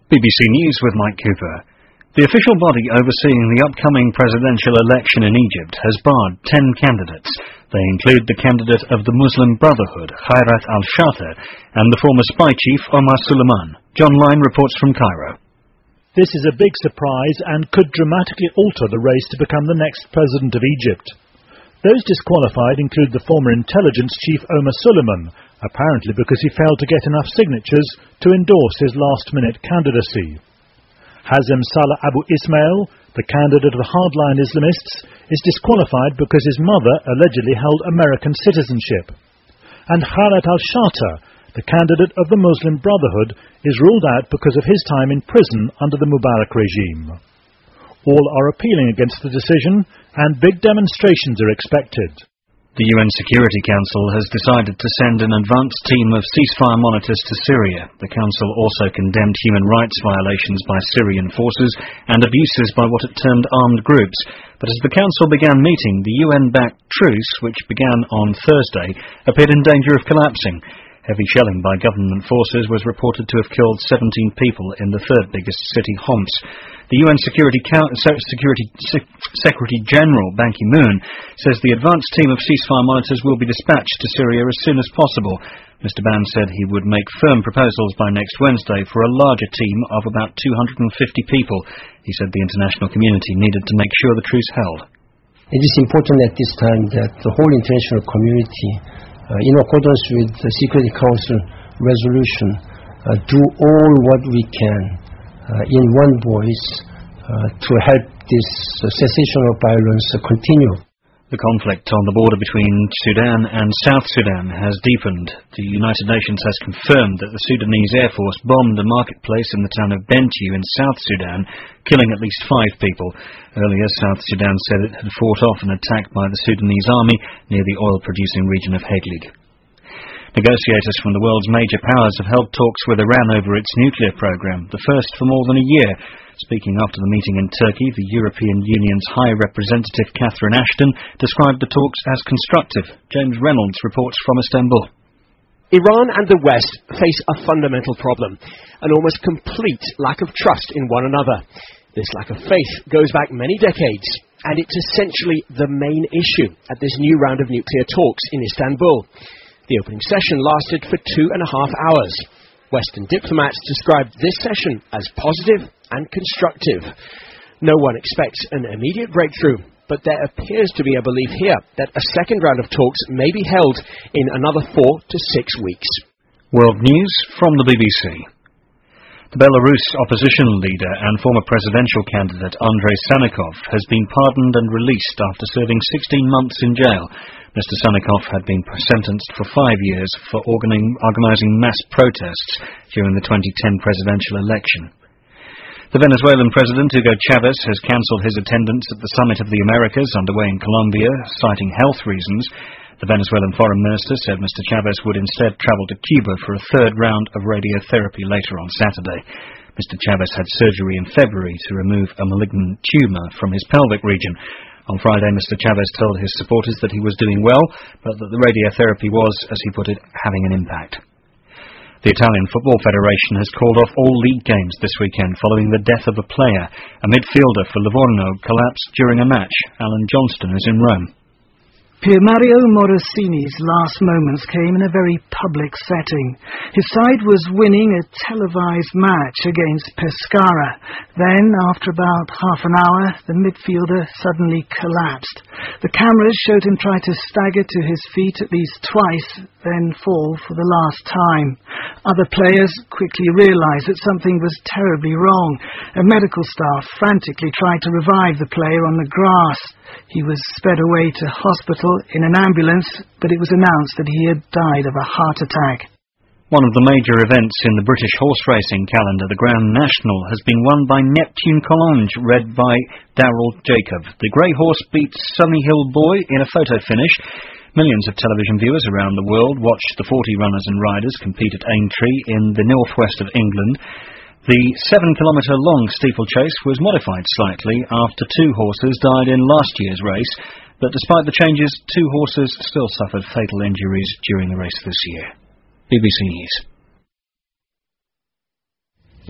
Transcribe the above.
BBC News with Mike Cooper. The official body overseeing the upcoming presidential election in Egypt has barred 10 candidates. They include the candidate of the Muslim Brotherhood, Khairat al-Shattah, and the former spy chief Omar Suleiman. John Lyne reports from Cairo. This is a big surprise and could dramatically alter the race to become the next president of Egypt. Those disqualified include the former intelligence chief Omar Suleiman, apparently because he failed to get enough signatures to endorse his last-minute candidacy. Hazem Salah Abu Ismail, the candidate of the hardline Islamists, is disqualified because his mother allegedly held American citizenship. And Khairat al-Shattah, the candidate of the Muslim Brotherhood, is ruled out because of his time in prison under the Mubarak regime. All are appealing against the decision, and big demonstrations are expected. The UN Security Council has decided to send an advance team of ceasefire monitors to Syria. The Council also condemned human rights violations by Syrian forces and abuses by what it termed armed groups. But as the Council began meeting, the UN-backed truce, which began on Thursday, appeared in danger of collapsing. Heavy shelling by government forces was reported to have killed 17 people in the third biggest city, Homs. The UN Security Secretary-General Ban Ki-moon says the advance team of ceasefire monitors will be dispatched to Syria as soon as possible. Mr. Ban said he would make firm proposals by next Wednesday for a larger team of about 250 people. He said the international community needed to make sure the truce held. It is important at this time that the whole international community, in accordance with the Security Council resolution, do all what we can in one voice to help this cessation of violence continue. The conflict on the border between Sudan and South Sudan has deepened. The United Nations has confirmed that the Sudanese Air Force bombed a marketplace in the town of Bentiu in South Sudan, killing at least 5 people. Earlier, South Sudan said it had fought off an attack by the Sudanese army near the oil-producing region of Heglig. Negotiators from the world's major powers have held talks with Iran over its nuclear program, the first for more than a year. Speaking after the meeting in Turkey, the European Union's High Representative Catherine Ashton described the talks as constructive. James Reynolds reports from Istanbul. Iran and the West face a fundamental problem, an almost complete lack of trust in one another. This lack of faith goes back many decades, and it's essentially the main issue at this new round of nuclear talks in Istanbul. The opening session lasted for 2.5 hours. Western diplomats described this session as positive and constructive. No one expects an immediate breakthrough, but there appears to be a belief here that a second round of talks may be held in another 4 to 6 weeks. World News from the BBC. The Belarus opposition leader and former presidential candidate Andrei Sanikov has been pardoned and released after serving 16 months in jail. Mr. Sanikov had been sentenced for 5 years for organizing mass protests during the 2010 presidential election. The Venezuelan President Hugo Chavez has cancelled his attendance at the Summit of the Americas underway in Colombia, citing health reasons. The Venezuelan Foreign Minister said Mr. Chavez would instead travel to Cuba for a third round of radiotherapy later on Saturday. Mr. Chavez had surgery in February to remove a malignant tumour from his pelvic region. On Friday, Mr. Chavez told his supporters that he was doing well, but that the radiotherapy was, as he put it, having an impact. The Italian Football Federation has called off all league games this weekend following the death of a player. A midfielder for Livorno collapsed during a match. Alan Johnston is in Rome. Pier Mario Morosini's last moments came in a very public setting. His side was winning a televised match against Pescara. Then, after about half an hour, the midfielder suddenly collapsed. The cameras showed him try to stagger to his feet at least twice, then fall for the last time. Other players quickly realized that something was terribly wrong. A medical staff frantically tried to revive the player on the grass. He was sped away to hospital in an ambulance, but it was announced that he had died of a heart attack. One of the major events in the British horse racing calendar, the Grand National, has been won by Neptune Collonges, led by Daryl Jacob. The grey horse beat Sunny Hill Boy in a photo finish. Millions of television viewers around the world watched the 40 runners and riders compete at Aintree in the northwest of England. The 7-kilometre-long steeplechase was modified slightly after 2 horses died in last year's race, but despite the changes, 2 horses still suffered fatal injuries during the race this year. BBC News.